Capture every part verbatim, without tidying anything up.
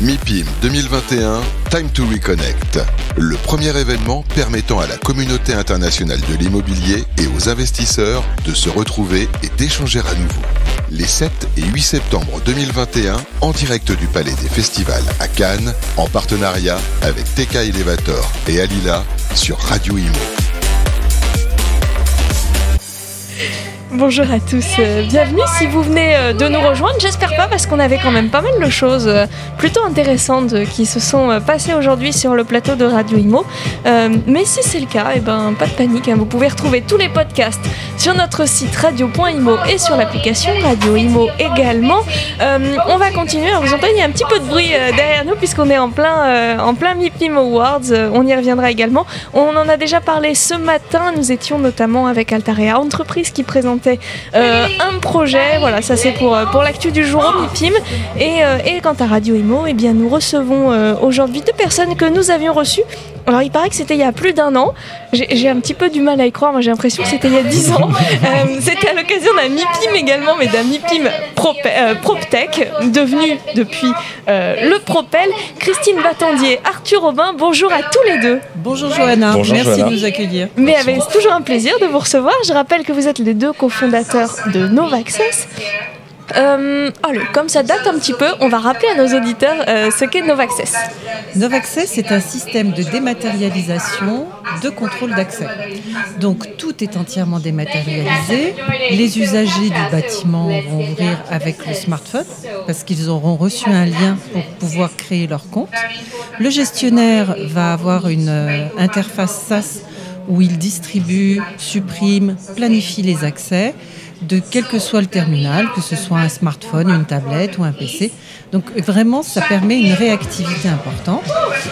MIPIM deux mille vingt et un, Time to Reconnect. Le premier événement permettant à la communauté internationale de l'immobilier et aux investisseurs de se retrouver et d'échanger à nouveau. Les sept et huit septembre deux mille vingt et un, en direct du Palais des Festivals à Cannes, en partenariat avec T K Elevator et Alila sur Radio Imo. Bonjour à tous, euh, bienvenue si vous venez euh, de nous rejoindre, j'espère pas parce qu'on avait quand même pas mal de choses euh, plutôt intéressantes euh, qui se sont euh, passées aujourd'hui sur le plateau de Radio Imo, euh, mais si c'est le cas, eh ben, pas de panique, hein, vous pouvez retrouver tous les podcasts sur notre site radio point imo et sur l'application Radio Imo également. Euh, on va continuer, alors vous entendez il y a un petit peu de bruit euh, derrière nous puisqu'on est en plein, euh, en plein MIPIM Awards, euh, on y reviendra également, on en a déjà parlé ce matin, nous étions notamment avec Altarea Entreprise qui présente Euh, un projet, voilà, ça c'est pour, pour l'actu du jour au MIPIM. Et, euh, et quant à Radio Imo, eh bien, nous recevons euh, aujourd'hui deux personnes que nous avions reçues. Alors il paraît que c'était il y a plus d'un an, j'ai, j'ai un petit peu du mal à y croire, moi j'ai l'impression que c'était il y a dix ans. Euh, c'était à l'occasion d'un MIPIM également, mais d'un MIPIM Prop, euh, PropTech, devenu depuis euh, le Propel. Christine Battendier, Arthur Aubin, bonjour à tous les deux. Bonjour Johanna, bonjour, merci Johanna. de nous accueillir. Mais avec toujours un plaisir de vous recevoir, je rappelle que vous êtes les deux cofondateurs de Novaccess. Euh, allez, comme ça date un petit peu, on va rappeler à nos auditeurs euh, ce qu'est Novaccess. Novaccess est un système de dématérialisation de contrôle d'accès. Donc tout est entièrement dématérialisé. Les usagers du bâtiment vont ouvrir avec le smartphone parce qu'ils auront reçu un lien pour pouvoir créer leur compte. Le gestionnaire va avoir une euh, interface SaaS où il distribue, supprime, planifie les accès de quel que soit le terminal, que ce soit un smartphone, une tablette ou un P C. Donc vraiment, ça permet une réactivité importante.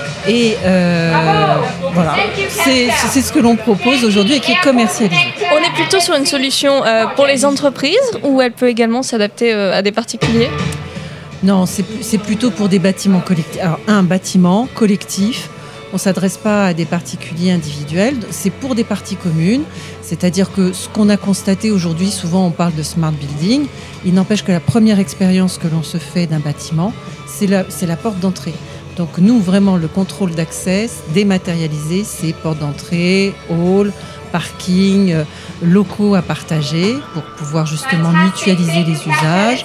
Et euh, voilà, c'est, c'est ce que l'on propose aujourd'hui et qui est commercialisé. On est plutôt sur une solution euh, pour les entreprises ou elle peut également s'adapter euh, à des particuliers ? Non, c'est, c'est plutôt pour des bâtiments collectifs. Alors un bâtiment collectif, on ne s'adresse pas à des particuliers individuels, c'est pour des parties communes, c'est-à-dire que ce qu'on a constaté aujourd'hui, souvent on parle de smart building, il n'empêche que la première expérience que l'on se fait d'un bâtiment, c'est la, c'est la porte d'entrée. Donc nous, vraiment, le contrôle d'accès dématérialisé, c'est porte d'entrée, hall, parking, euh, locaux à partager pour pouvoir justement mutualiser les usages,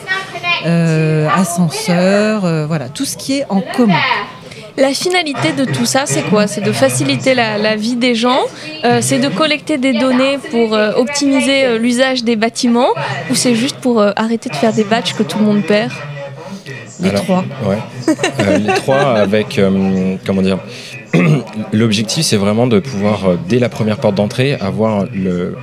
euh, ascenseurs, euh, voilà, tout ce qui est en commun. La finalité de tout ça, c'est quoi ? C'est de faciliter la, la vie des gens, euh, c'est de collecter des données pour euh, optimiser euh, l'usage des bâtiments, ou c'est juste pour euh, arrêter de faire des badges que tout le monde perd ? Les Alors, trois. Ouais. Euh, les trois avec, euh, comment dire, l'objectif c'est vraiment de pouvoir, euh, dès la première porte d'entrée, avoir le...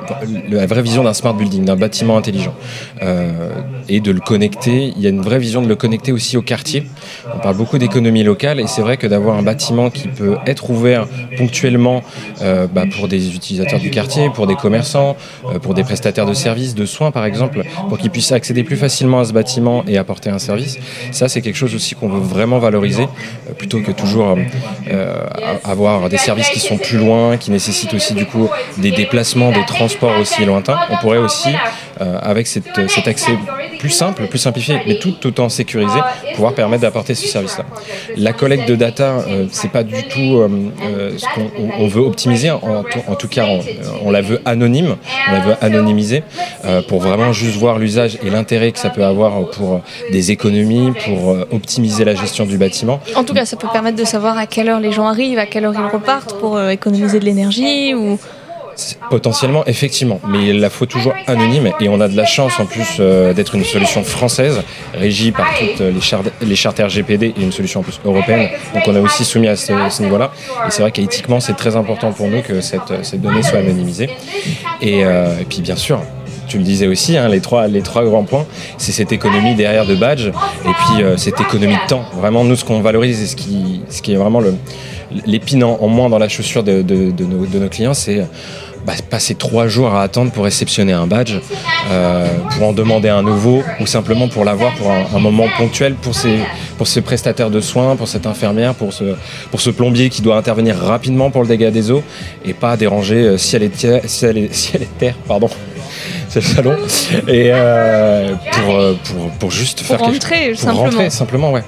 la vraie vision d'un smart building, d'un bâtiment intelligent euh, et de le connecter. Il y a une vraie vision de le connecter aussi au quartier. On parle beaucoup d'économie locale et c'est vrai que d'avoir un bâtiment qui peut être ouvert ponctuellement euh, bah, pour des utilisateurs du quartier, pour des commerçants, euh, pour des prestataires de services, de soins par exemple, pour qu'ils puissent accéder plus facilement à ce bâtiment et apporter un service. Ça c'est quelque chose aussi qu'on veut vraiment valoriser euh, plutôt que toujours euh, avoir des services qui sont plus loin, qui nécessitent aussi du coup des déplacements, des transports aussi lointain. On pourrait aussi, euh, avec cette, cet accès plus simple, plus simplifié, mais tout autant sécurisé, pouvoir permettre d'apporter ce service-là. La collecte de data, euh, c'est pas du tout euh, euh, ce qu'on on veut optimiser. En, en tout cas, on, on la veut anonyme, on la veut anonymiser euh, pour vraiment juste voir l'usage et l'intérêt que ça peut avoir pour des économies, pour euh, optimiser la gestion du bâtiment. En tout cas, ça peut permettre de savoir à quelle heure les gens arrivent, à quelle heure ils repartent pour euh, économiser de l'énergie ou... Potentiellement, effectivement, mais il la faut toujours anonyme et on a de la chance en plus euh, d'être une solution française régie par toutes les, char- les chartes R G P D et une solution en plus européenne. Donc on est aussi soumis à ce, ce niveau-là et c'est vrai qu'éthiquement c'est très important pour nous que cette, cette donnée soit anonymisée. Et, euh, et puis bien sûr, tu le disais aussi, hein, les, trois, les trois grands points, c'est cette économie derrière de badge et puis euh, cette économie de temps. Vraiment, nous, ce qu'on valorise et ce qui, ce qui est vraiment le, l'épine en, en moins dans la chaussure de, de, de, nos, de nos clients, c'est bah, passer trois jours à attendre pour réceptionner un badge, euh, pour en demander un nouveau ou simplement pour l'avoir pour un, un moment ponctuel pour ces, pour ces prestataires de soins, pour cette infirmière, pour ce, pour ce plombier qui doit intervenir rapidement pour le dégât des eaux et pas déranger euh, ciel et terre, ciel et, ciel et terre, pardon. C'est le salon et euh, pour, pour, pour juste pour faire rentrer, quelque... pour simplement. rentrer simplement, ouais.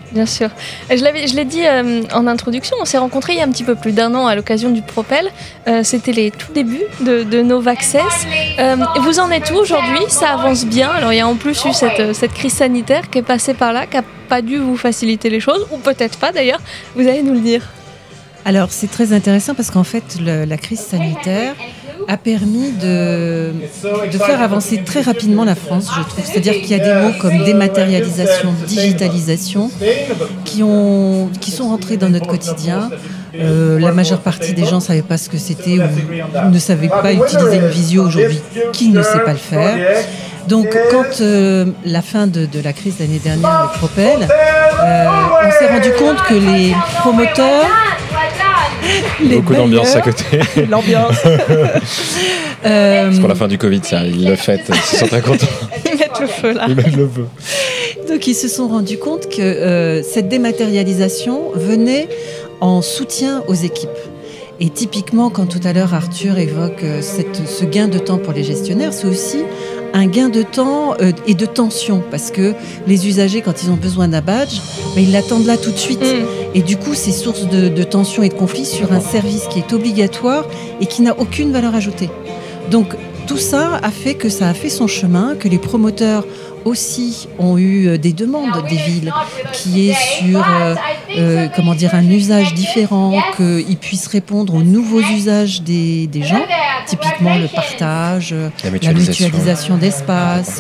Bien sûr. Je, l'avais, je l'ai dit euh, en introduction, on s'est rencontrés il y a un petit peu plus d'un an à l'occasion du Propel. Euh, c'était les tout débuts de, de Novaccess. Euh, vous en êtes où aujourd'hui ? Ça avance bien. Alors il y a en plus eu cette, cette crise sanitaire qui est passée par là, qui n'a pas dû vous faciliter les choses, ou peut-être pas d'ailleurs. Vous allez nous le dire. Alors c'est très intéressant parce qu'en fait le, la crise sanitaire a permis de, de faire avancer très rapidement la France, je trouve. C'est-à-dire qu'il y a des mots comme dématérialisation, digitalisation qui, ont, qui sont rentrés dans notre quotidien. Euh, la majeure partie des gens ne savaient pas ce que c'était ou ne savaient pas utiliser une visio aujourd'hui. Qui ne sait pas le faire ? Donc quand euh, la fin de, de la crise l'année dernière avec Propel, euh, on s'est rendu compte que les promoteurs... Les Beaucoup d'ambiance à côté. L'ambiance. euh... C'est pour la fin du Covid, ça. Ils le fêtent. Ils sont très contents. Ils mettent le feu, là. Ils mettent le feu. Donc, ils se sont rendus compte que euh, cette dématérialisation venait en soutien aux équipes. Et typiquement, quand tout à l'heure Arthur évoque euh, cette, ce gain de temps pour les gestionnaires, c'est aussi un gain de temps euh, et de tension, parce que les usagers, quand ils ont besoin d'un badge, ben, ils l'attendent là tout de suite. Mmh. Et du coup, c'est source de, de tension et de conflit sur un service qui est obligatoire et qui n'a aucune valeur ajoutée. Donc, tout ça a fait que ça a fait son chemin, que les promoteurs aussi ont eu des demandes des villes qui est sur euh, euh, comment dire, un usage différent, qu'ils puissent répondre aux nouveaux usages des, des gens, typiquement le partage, la mutualisation, la mutualisation d'espace.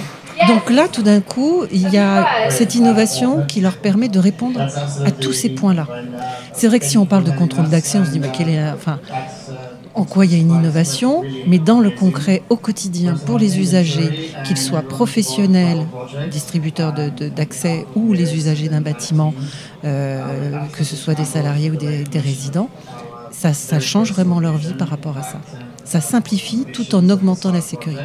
Donc là, tout d'un coup, il y a cette innovation qui leur permet de répondre à tous ces points-là. C'est vrai que si on parle de contrôle d'accès, on se dit mais quelle est la, enfin, en quoi il y a une innovation, mais dans le concret, au quotidien, pour les usagers, qu'ils soient professionnels, distributeurs de, de, d'accès, ou les usagers d'un bâtiment, euh, que ce soit des salariés ou des, des résidents, ça, ça change vraiment leur vie par rapport à ça. Ça simplifie tout en augmentant la sécurité.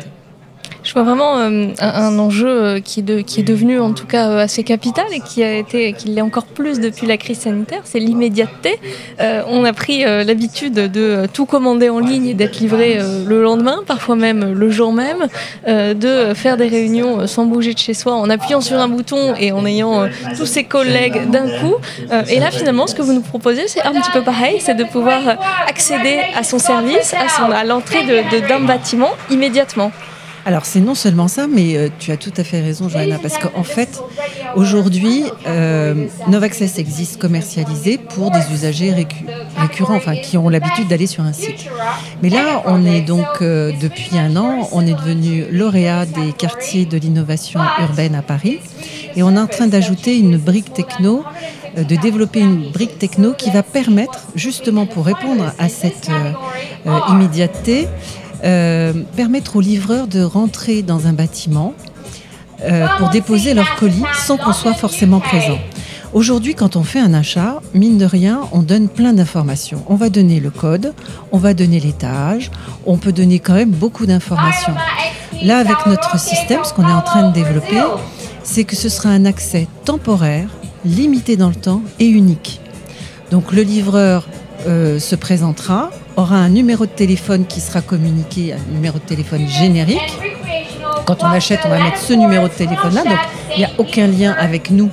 Je vois vraiment euh, un, un enjeu euh, qui, est de, qui est devenu en tout cas euh, assez capital et qui a été, qui l'est encore plus depuis la crise sanitaire, c'est l'immédiateté. Euh, on a pris euh, l'habitude de tout commander en ligne et d'être livré euh, le lendemain, parfois même le jour même, euh, de faire des réunions sans bouger de chez soi, en appuyant sur un bouton et en ayant euh, tous ses collègues d'un coup. Euh, et là finalement, ce que vous nous proposez, c'est un petit peu pareil, c'est de pouvoir accéder à son service, à, son, à l'entrée de, de, d'un bâtiment immédiatement. Alors c'est non seulement ça, mais euh, tu as tout à fait raison, Johanna, parce qu'en fait, aujourd'hui, euh, Novaccess existe commercialisé pour des usagers récu- récurrents, enfin qui ont l'habitude d'aller sur un site. Mais là, on est donc, euh, depuis un an, on est devenu lauréat des quartiers de l'innovation urbaine à Paris, et on est en train d'ajouter une brique techno, euh, de développer une brique techno qui va permettre, justement pour répondre à cette euh, euh, immédiateté, Euh, permettre aux livreurs de rentrer dans un bâtiment euh, pour déposer leur colis sans qu'on soit forcément présent. Aujourd'hui, quand on fait un achat, mine de rien, on donne plein d'informations. On va donner le code, on va donner l'étage, on peut donner quand même beaucoup d'informations. Là, avec notre système, ce qu'on est en train de développer, c'est que ce sera un accès temporaire, limité dans le temps et unique. Donc le livreur euh, se présentera, aura un numéro de téléphone qui sera communiqué, un numéro de téléphone générique. Quand on achète, on va mettre ce numéro de téléphone-là, donc il n'y a aucun lien avec nous,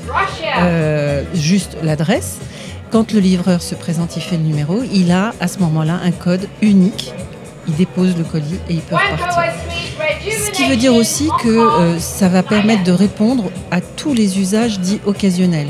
euh, juste l'adresse. Quand le livreur se présente, il fait le numéro, il a à ce moment-là un code unique, il dépose le colis et il peut repartir. Ce qui veut dire aussi que euh, ça va permettre de répondre à tous les usages dits occasionnels.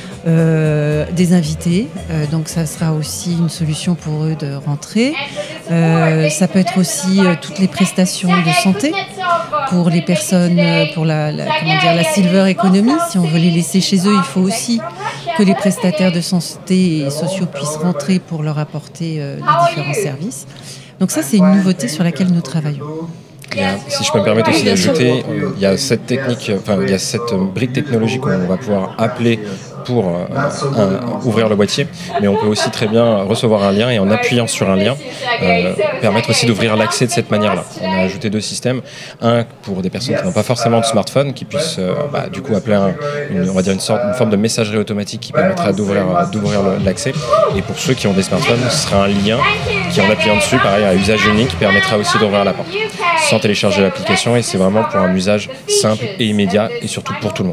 Euh, des invités, euh, donc ça sera aussi une solution pour eux de rentrer. Euh, ça peut être aussi euh, toutes les prestations de santé pour les personnes, euh, pour la, la, comment dire, la silver economy. Si on veut les laisser chez eux, il faut aussi que les prestataires de santé et sociaux puissent rentrer pour leur apporter euh, les différents services. Donc ça, c'est une nouveauté sur laquelle nous travaillons. Il y a, si je peux me permettre aussi d'ajouter, il y a cette technique, enfin il y a cette brique technologique qu'on va pouvoir appeler pour euh, un, ouvrir le boîtier, mais on peut aussi très bien recevoir un lien et en appuyant sur un lien, euh, permettre aussi d'ouvrir l'accès de cette manière-là. On a ajouté deux systèmes, un pour des personnes qui n'ont pas forcément de smartphone, qui puissent euh, bah, du coup appeler un, une, on va dire une sorte, une forme de messagerie automatique qui permettra d'ouvrir, d'ouvrir l'accès, et pour ceux qui ont des smartphones, ce sera un lien qui en appuyant dessus, pareil à usage unique, permettra aussi d'ouvrir la porte, sans télécharger l'application, et c'est vraiment pour un usage simple et immédiat et surtout pour tout le monde.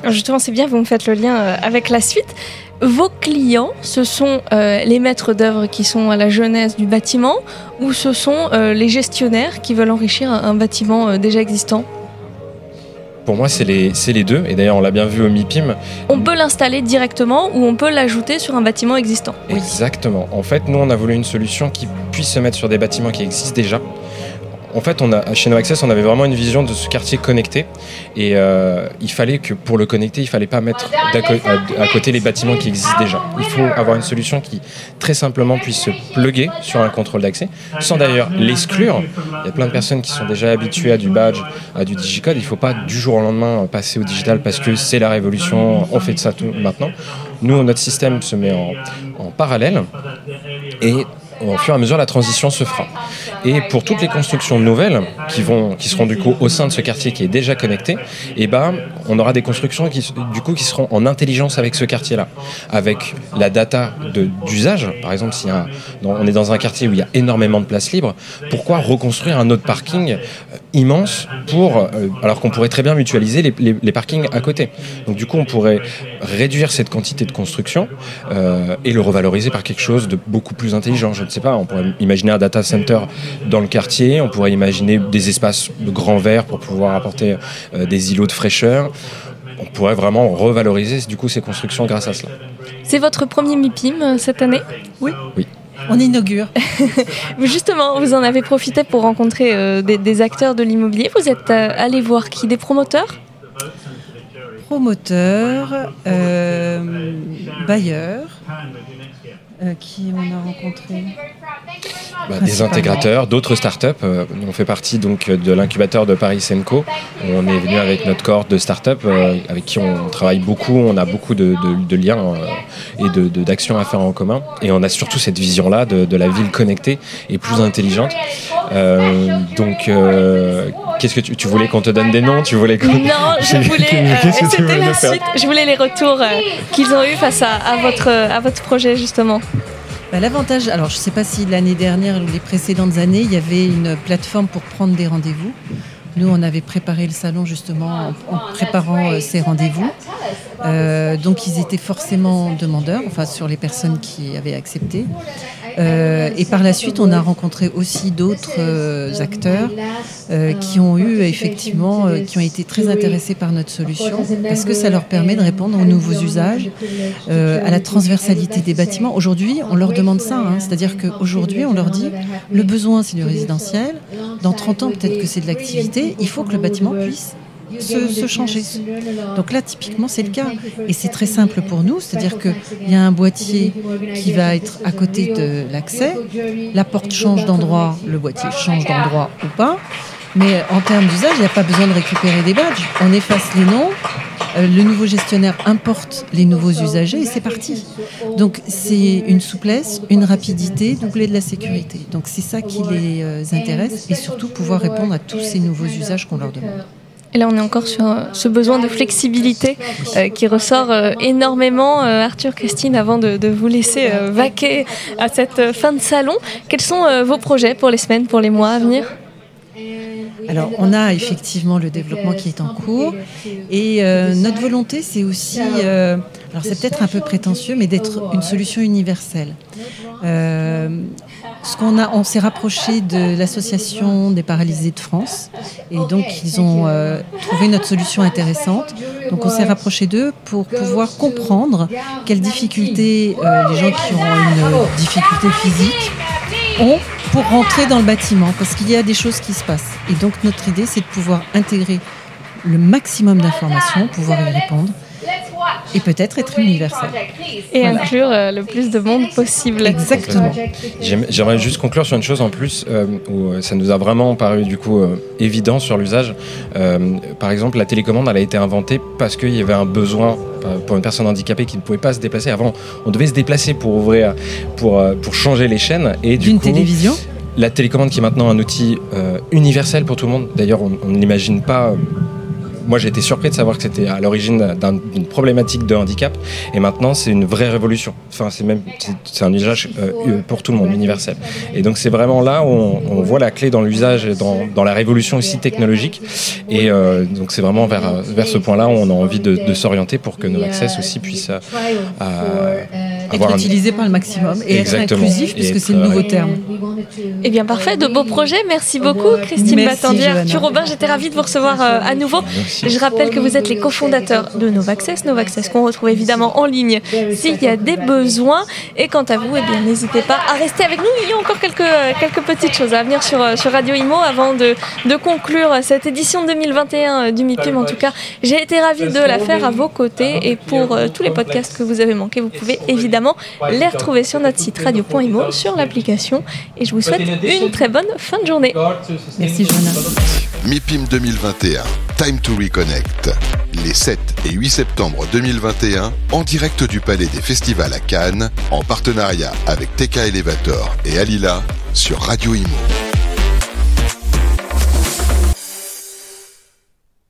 Justement, c'est bien, vous me faites le lien euh, avec la suite. Vos clients, ce sont euh, les maîtres d'œuvre qui sont à la genèse du bâtiment ou ce sont euh, les gestionnaires qui veulent enrichir un, un bâtiment euh, déjà existant ? Pour moi, c'est les, c'est les deux. Et d'ailleurs, on l'a bien vu au MIPIM. On peut l'installer directement ou on peut l'ajouter sur un bâtiment existant. Exactement. En fait, nous, on a voulu une solution qui puisse se mettre sur des bâtiments qui existent déjà. En fait, on a, chez No Access, on avait vraiment une vision de ce quartier connecté. Et euh, il fallait que pour le connecter, il ne fallait pas mettre à, à côté les bâtiments qui existent déjà. Il faut avoir une solution qui, très simplement, puisse se plugger sur un contrôle d'accès, sans d'ailleurs l'exclure. Il y a plein de personnes qui sont déjà habituées à du badge, à du digicode. Il ne faut pas du jour au lendemain passer au digital parce que c'est la révolution, on fait de ça tout maintenant. Nous, notre système se met en, en parallèle et au fur et à mesure, la transition se fera. Et pour toutes les constructions nouvelles qui, vont, qui seront du coup au sein de ce quartier qui est déjà connecté, eh ben, on aura des constructions qui, du coup, qui seront en intelligence avec ce quartier-là, avec la data de, d'usage. Par exemple, si un, on est dans un quartier où il y a énormément de places libres, pourquoi reconstruire un autre parking euh, immense pour, euh, alors qu'on pourrait très bien mutualiser les, les, les parkings à côté. Donc du coup, on pourrait réduire cette quantité de construction euh, et le revaloriser par quelque chose de beaucoup plus intelligent. Je ne sais pas, on pourrait imaginer un data center dans le quartier, on pourrait imaginer des espaces de grands verts pour pouvoir apporter euh, des îlots de fraîcheur. On pourrait vraiment revaloriser du coup ces constructions grâce à cela. C'est votre premier MIPIM cette année ? Oui. Oui. On inaugure. Justement, vous en avez profité pour rencontrer euh, des, des acteurs de l'immobilier. Vous êtes euh, allé voir qui ? Des promoteurs ? Promoteurs, euh, bailleurs. Euh, qui on a rencontré bah, des intégrateurs, d'autres startups. Euh, on fait partie donc de l'incubateur de Paris Senco. On est venu avec notre cohorte de startups euh, avec qui on travaille beaucoup. On a beaucoup de, de, de liens euh, et de, de, d'actions à faire en commun. Et on a surtout cette vision-là de, de la ville connectée et plus intelligente. Euh, donc, euh, qu'est-ce que tu, tu voulais qu'on te donne des noms ? Tu voulais qu'on... Non, je voulais. Euh, c'était la suite. Je voulais les retours euh, qu'ils ont eu face à, à votre à votre projet justement. Bah, l'avantage, alors je ne sais pas si l'année dernière ou les précédentes années, il y avait une plateforme pour prendre des rendez-vous. Nous, on avait préparé le salon justement en, en préparant euh, ces rendez-vous. Euh, donc, ils étaient forcément demandeurs, enfin sur les personnes qui avaient accepté. Euh, et par la suite, on a rencontré aussi d'autres euh, acteurs euh, qui ont eu effectivement, euh, qui ont été très intéressés par notre solution parce que ça leur permet de répondre aux nouveaux usages, euh, à la transversalité des bâtiments. Aujourd'hui, on leur demande ça, hein, c'est-à-dire qu'aujourd'hui, on leur dit le besoin, c'est du résidentiel. Dans trente ans, peut-être que c'est de l'activité. Il faut que le bâtiment puisse Se, se changer. Donc là, typiquement, c'est le cas. Et c'est très simple pour nous, c'est-à-dire qu'il y a un boîtier qui va être à côté de l'accès. La porte change d'endroit, le boîtier change d'endroit ou pas. Mais en termes d'usage, il n'y a pas besoin de récupérer des badges. On efface les noms, euh, le nouveau gestionnaire importe les nouveaux usagers et c'est parti. Donc c'est une souplesse, une rapidité, doublée de la sécurité. Donc c'est ça qui les euh, intéresse et surtout pouvoir répondre à tous ces nouveaux usages qu'on leur demande. Et là, on est encore sur ce besoin de flexibilité euh, qui ressort euh, énormément. Euh, Arthur, Christine, avant de, de vous laisser euh, vaquer à cette euh, fin de salon, quels sont euh, vos projets pour les semaines, pour les mois à venir ? Alors, on a effectivement le développement qui est en cours et euh, notre volonté, c'est aussi, euh, alors c'est peut-être un peu prétentieux, mais d'être une solution universelle. Euh, ce qu'on a, on s'est rapproché de l'association des paralysés de France et donc ils ont euh, trouvé notre solution intéressante. Donc on s'est rapproché d'eux pour pouvoir comprendre quelles difficultés euh, les gens qui ont une difficulté physique ont pour rentrer dans le bâtiment, parce qu'il y a des choses qui se passent. Et donc notre idée, c'est de pouvoir intégrer le maximum d'informations, pouvoir y répondre, et peut-être être universel. Et voilà. Inclure euh, le plus de monde possible. Exactement. J'aimerais juste conclure sur une chose en plus, euh, où ça nous a vraiment paru du coup euh, évident sur l'usage. Euh, par exemple, la télécommande, elle a été inventée parce qu'il y avait un besoin pour une personne handicapée qui ne pouvait pas se déplacer. Avant, on devait se déplacer pour ouvrir, pour, pour changer les chaînes. Et du D'une coup, télévision. La télécommande qui est maintenant un outil euh, universel pour tout le monde. D'ailleurs, on, on ne l'imagine pas moi j'ai été surpris de savoir que c'était à l'origine d'un, d'une problématique de handicap, et maintenant c'est une vraie révolution. Enfin, c'est même c'est, c'est un usage euh, pour tout le monde, universel. Et donc c'est vraiment là où on, on voit la clé dans l'usage et dans, dans la révolution aussi technologique. Et euh, donc c'est vraiment vers, vers ce point-là où on a envie de, de s'orienter pour que NoAccess aussi puisse euh, être utilisé par le maximum et Exactement. Être inclusif, puisque c'est le nouveau terme. Eh bien parfait, de beaux projets. Merci beaucoup Christine Battendière, Arthur Robin, j'étais ravie de vous recevoir euh, à nouveau. Merci. Je rappelle que vous êtes les cofondateurs de NoAccess, NoAccess qu'on retrouve évidemment en ligne s'il y a des besoins. Et quant à vous, eh bien n'hésitez pas à rester avec nous. Il y a encore quelques, quelques petites choses à venir sur, sur Radio Imo avant de, de conclure cette édition deux mille vingt et un du MIPIM. En tout cas, j'ai été ravie de la faire à vos côtés, et pour euh, tous les podcasts que vous avez manqués, vous pouvez évidemment les retrouver sur notre site radio point imo, sur l'application, et je vous souhaite une très bonne fin de journée. Merci Joanna. MIPIM deux mille vingt et un, Time to Reconnect. Les sept et huit septembre deux mille vingt et un, en direct du Palais des Festivals à Cannes, en partenariat avec T K Elevator et Alila sur Radio Imo.